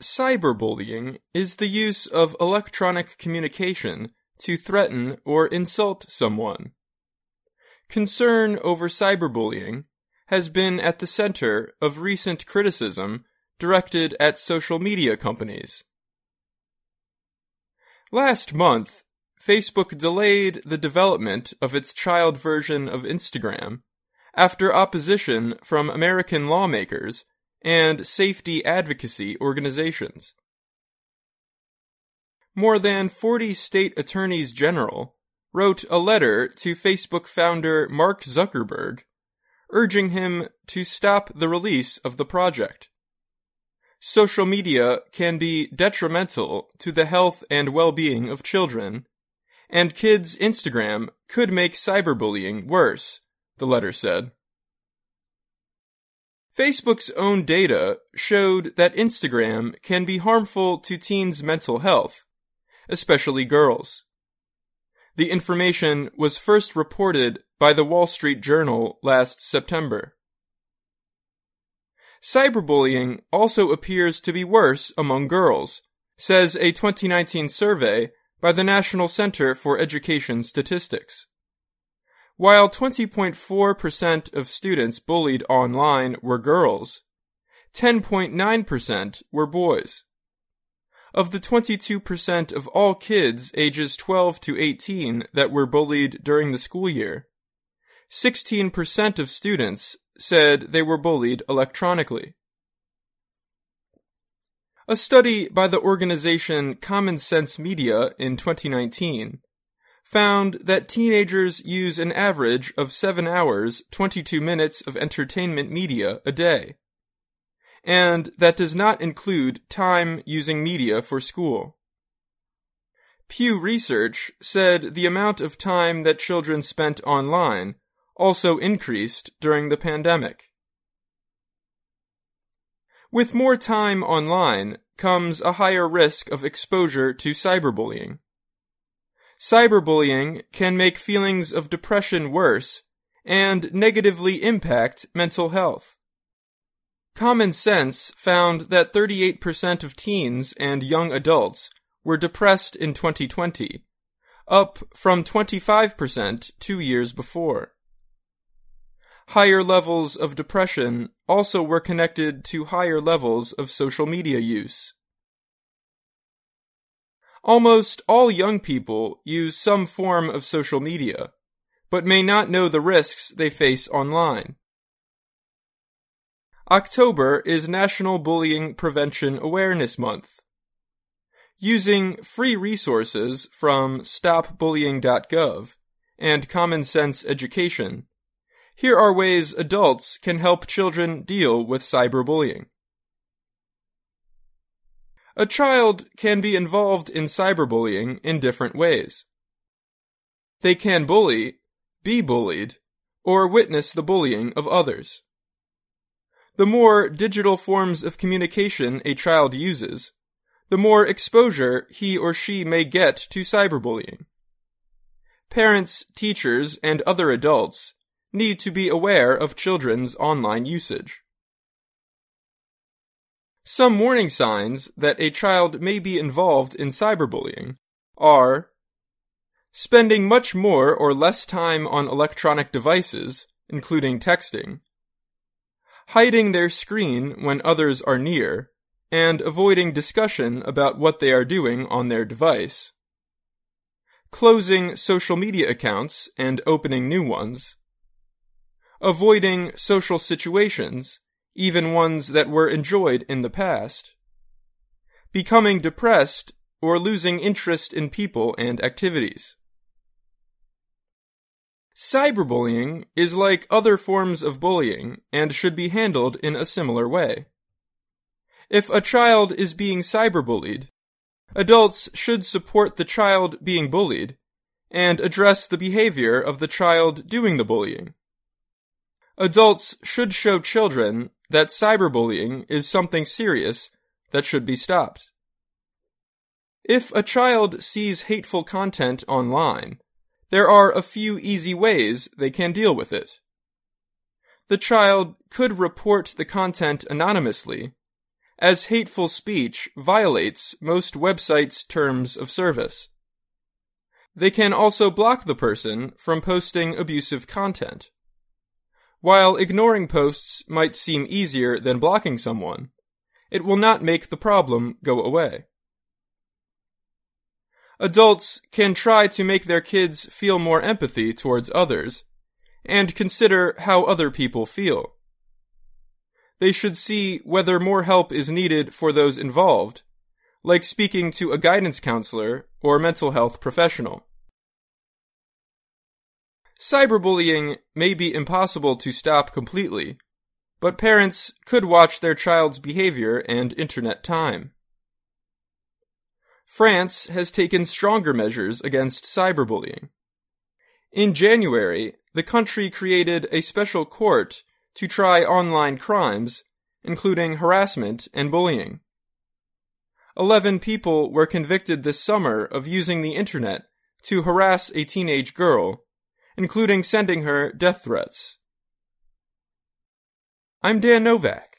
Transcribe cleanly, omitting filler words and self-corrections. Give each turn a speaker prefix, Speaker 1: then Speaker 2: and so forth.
Speaker 1: Cyberbullying is the use of electronic communication to threaten or insult someone. Concern over cyberbullying has been at the center of recent criticism directed at social media companies. Last month, Facebook delayed the development of its child version of Instagram after opposition from American lawmakers and safety advocacy organizations. More than 40 state attorneys general wrote a letter to Facebook founder Mark Zuckerberg, urging him to stop the release of the project. Social media can be detrimental to the health and well-being of children, and kids' Instagram could make cyberbullying worse, the letter said. Facebook's own data showed that Instagram can be harmful to teens' mental health, especially girls. The information was first reported by the Wall Street Journal last September. Cyberbullying also appears to be worse among girls, says a 2019 survey by the National Center for Education Statistics. While 20.4% of students bullied online were girls, 10.9% were boys. Of the 22% of all kids ages 12 to 18 that were bullied during the school year, 16% of students said they were bullied electronically. A study by the organization Common Sense Media in 2019 found that teenagers use an average of 7 hours, 22 minutes of entertainment media a day. And that does not include time using media for school. Pew Research said the amount of time that children spent online also increased during the pandemic. With more time online comes a higher risk of exposure to cyberbullying. Cyberbullying can make feelings of depression worse and negatively impact mental health. Common Sense found that 38% of teens and young adults were depressed in 2020, up from 25% 2 years before. Higher levels of depression also were connected to higher levels of social media use. Almost all young people use some form of social media, but may not know the risks they face online. October is National Bullying Prevention Awareness Month. Using free resources from stopbullying.gov and Common Sense Education, here are ways adults can help children deal with cyberbullying. A child can be involved in cyberbullying in different ways. They can bully, be bullied, or witness the bullying of others. The more digital forms of communication a child uses, the more exposure he or she may get to cyberbullying. Parents, teachers, and other adults need to be aware of children's online usage. Some warning signs that a child may be involved in cyberbullying are spending much more or less time on electronic devices, including texting, hiding their screen when others are near, and avoiding discussion about what they are doing on their device, closing social media accounts and opening new ones, avoiding social situations, even ones that were enjoyed in the past, becoming depressed or losing interest in people and activities. Cyberbullying is like other forms of bullying and should be handled in a similar way. If a child is being cyberbullied, adults should support the child being bullied and address the behavior of the child doing the bullying. Adults should show children that cyberbullying is something serious that should be stopped. If a child sees hateful content online, there are a few easy ways they can deal with it. The child could report the content anonymously, as hateful speech violates most websites' terms of service. They can also block the person from posting abusive content. While ignoring posts might seem easier than blocking someone, it will not make the problem go away. Adults can try to make their kids feel more empathy towards others and consider how other people feel. They should see whether more help is needed for those involved, like speaking to a guidance counselor or mental health professional. Cyberbullying may be impossible to stop completely, but parents could watch their child's behavior and internet time. France has taken stronger measures against cyberbullying. In January, the country created a special court to try online crimes, including harassment and bullying. 11 people were convicted this summer of using the internet to harass a teenage girl, including sending her death threats. I'm Dan Novak.